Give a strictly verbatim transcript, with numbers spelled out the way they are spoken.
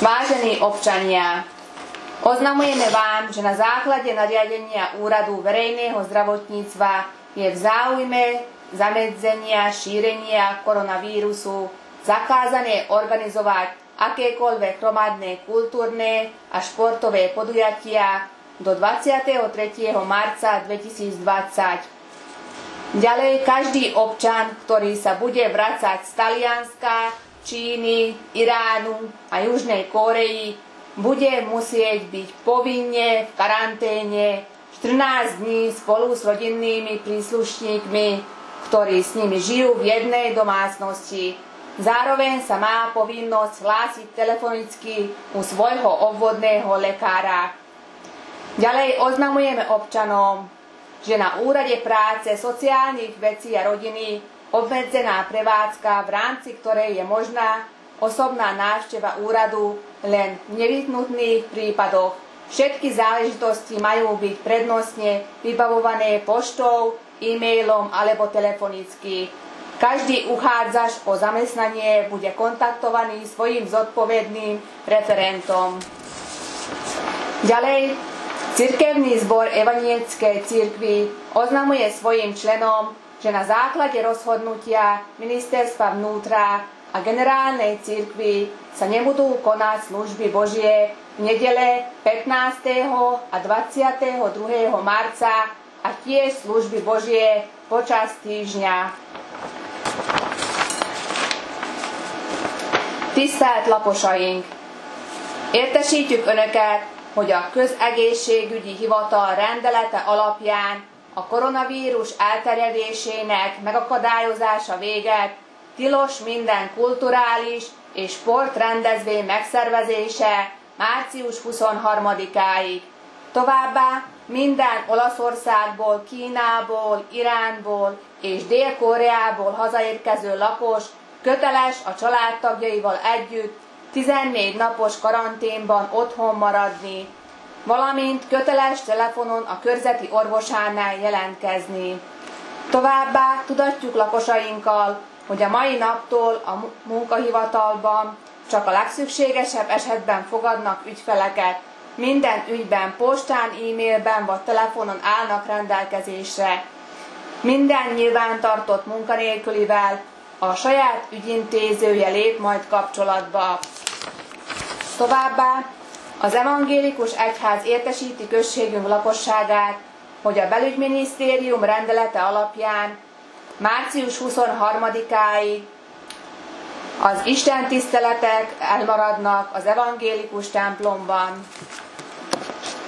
Vážení občania, oznamujeme vám, že na základe nariadenia Úradu verejného zdravotníctva je v záujme zamedzenia šírenia koronavírusu zakázané organizovať akékoľvek hromadné kultúrne a športové podujatia do dvadsiateho tretieho marca dvetisícdvadsať. Ďalej každý občan, ktorý sa bude vracať z Talianska, Číny, Iránu a Južnej Kórey, bude musieť byť povinne v karanténe štrnásť dní spolu s rodinnými príslušníkmi, ktorí s nimi žijú v jednej domácnosti. Zároveň sa má povinnosť hlásiť telefonicky u svojho obvodného lekára. Ďalej oznamujeme občanom, že na Úrade práce, sociálnych vecí a rodiny obmedzená prevádzka, v rámci ktorej je možná osobná návšteva úradu len v nevyhnutných prípadoch. Všetky záležitosti majú byť prednostne vybavované poštou, e-mailom alebo telefonicky. Každý uchádzač o zamestnanie bude kontaktovaný svojím zodpovedným referentom. Ďalej, Cirkevný zbor Evangelickej cirkvi oznamuje svojim členom, že na základe rozhodnutia Ministerstva vnútra a Generálnej cirkvi sa nebudú konať služby Božie v nedele pätnásteho a dvadsiateho druhého marca a tiež služby Božie počas týždňa. Tisztelt lakosaink! Értesítjük Önöket, hogy a Közegészségügyi Hivatal rendelete alapján a koronavírus elterjedésének megakadályozása véget tilos minden kulturális és sportrendezvény megszervezése március huszonharmadikáig. Továbbá minden Olaszországból, Kínából, Iránból és Dél-Koreából hazaérkező lakos köteles a családtagjaival együtt tizennégy napos karanténban otthon maradni, valamint köteles telefonon a körzeti orvosánál jelentkezni. Továbbá tudatjuk lakosainkkal, hogy a mai naptól a munkahivatalban csak a legszükségesebb esetben fogadnak ügyfeleket. Minden ügyben postán, e-mailben vagy telefonon állnak rendelkezésre. Minden nyilvántartott munkanélkülivel a saját ügyintézője lép majd kapcsolatba. Továbbá az evangélikus egyház értesíti községünk lakosságát, hogy a belügyminisztérium rendelete alapján március huszonharmadikáig az istentiszteletek elmaradnak az evangélikus templomban.